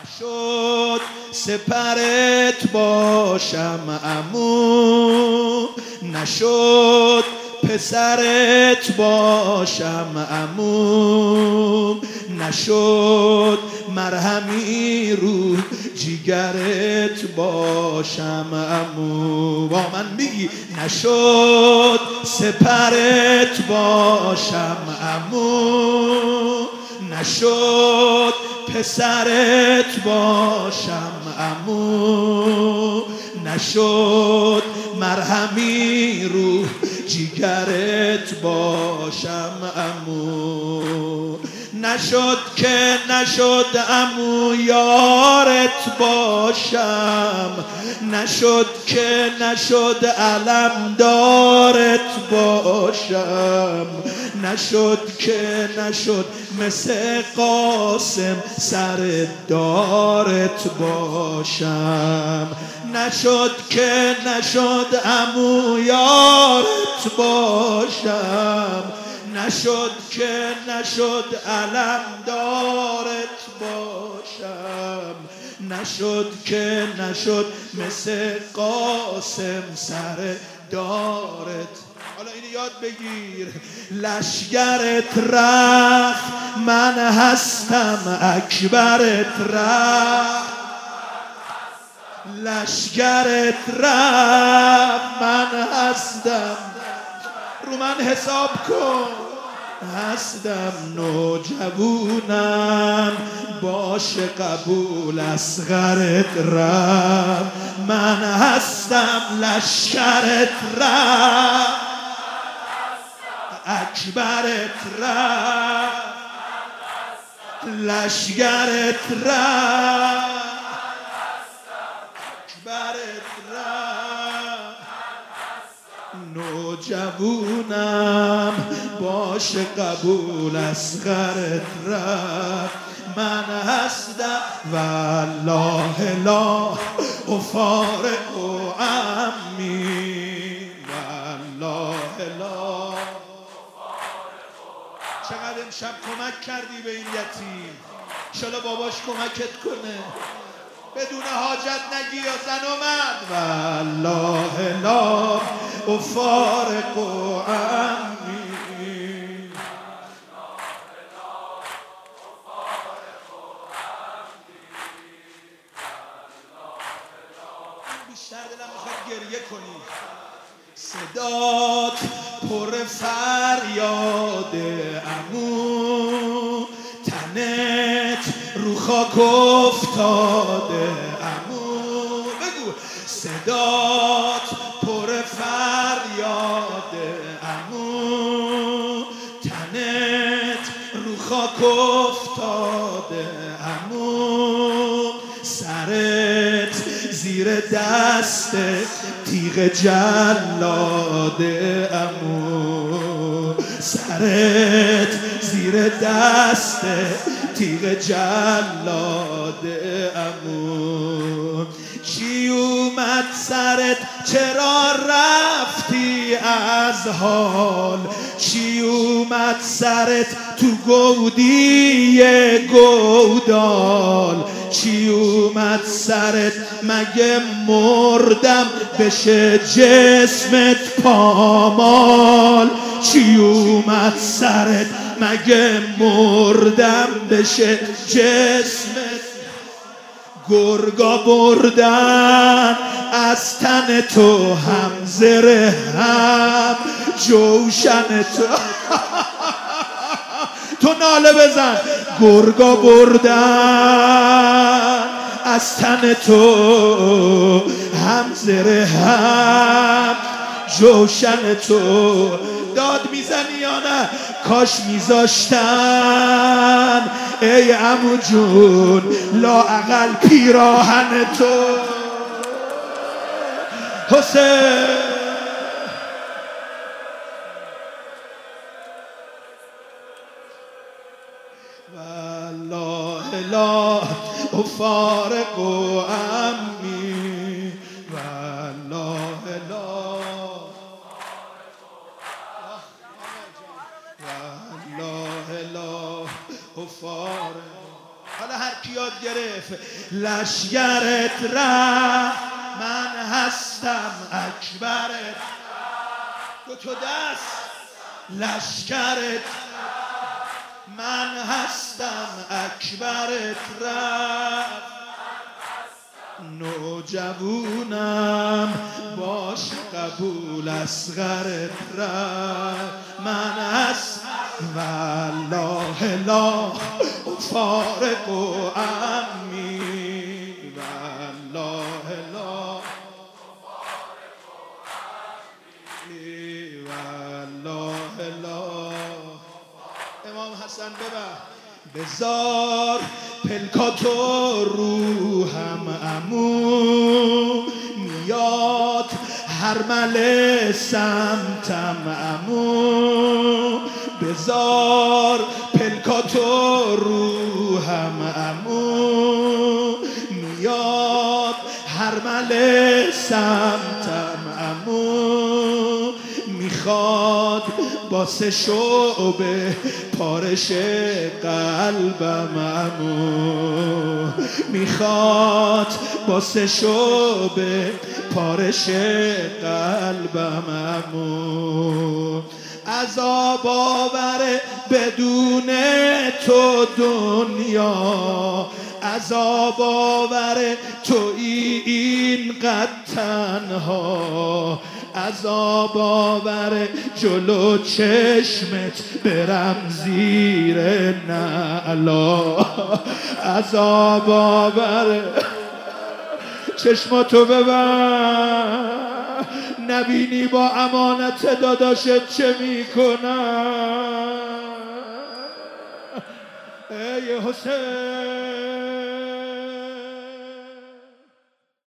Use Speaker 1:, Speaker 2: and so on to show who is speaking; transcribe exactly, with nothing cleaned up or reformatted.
Speaker 1: نشد سپرت باشم عمو، نشد پسرت باشم عمو، نشد مرهمی رو جیگرت باشم عمو. با من میگی نشد سپرت باشم عمو، نشد پسرت باشم عمو، نشد مرهمی رو جیگرت باشم عمو، نشد که نشد عمو یارت باشم، نشد که نشد علمدارت باشم، نشد که نشد مثل قاسم سر دارت باشم، نشد که نشد عمو یارت باشم، نشد که نشد علمدارت باشم، نشد که نشد مثل قاسم سر دارت. حالا اینو یاد بگیر. لشگرت رفت من هستم اکبرت رفت، لشگرت رفت من هستم، رو من حساب کن، هستم نوجوونم باشه قبول اصغرت رفت، من هستم لشگرت رفت اکبرت رفت، لشگرت رفت اکبرت رفت، نوجوونم باشه قبول اصغرت رفت، من هستم والله لا افارق عمی، والله لا. چقدر امشب کمک کردی به این یتیم، انشالله باباش کمکت کنه، بدون حاجت نگی یا زن اومد. والله لا افارق عمی، بیشتر دلم میخواد گریه کنی. صدات پر فریاد عمو، تنت رو خاک افتاده عمو، بگو صدات پر فریاد عمو، تنت رو خاک افتاده عمو، سرت زیر دست تیغ جلاد عمو، سرت زیر دست تیغ جلاد عمو، چی اومد سرت چرا رفتی از حال، چی اومد سرت تو گودی گودال، چی اومد سرت مگه مردم بشه جسمت پامال، چی اومد سرت مگه مردم بشه جسمت، گرگا بردن از تن تو هم زره هم جوشن تو تو ناله بزن، گرگا بردن از تن تو هم زره هم جوشن تو، داد میزنی یا نه؟ کاش میذاشتن ای عمو جون لااقل پیراهن تو. حسین والله لا افارق عمی، والله لا والله لا افارق. حالا هر کی یاد یاد گرفت لشگرت رفت من هستم اکبرت دو تا دست لشگرت من هستم اکبرت رفت نوجوونم باش قبول اصغرت رفت من هستم والله لا فارق و عمی والله لا والله لا امام حسن ببر بذار پلکاتو روحم عمو میاد هرمل سمتم عمو بذار پلکاتو روحم عمو میاد هرمل سمتم عمو میخواد با سه شعبه پارش قلبم عمو میخواد با سه شعبه پارش قلبم عمو عذاب آوره بدون تو دنیا عذاب آوره تویی اینقدر تنها عذاب آوره جلو چشمت برم زیر نعلا عذاب آوره چشماتو ببر نبینی با امانت داداشت چه میکنن ای حسین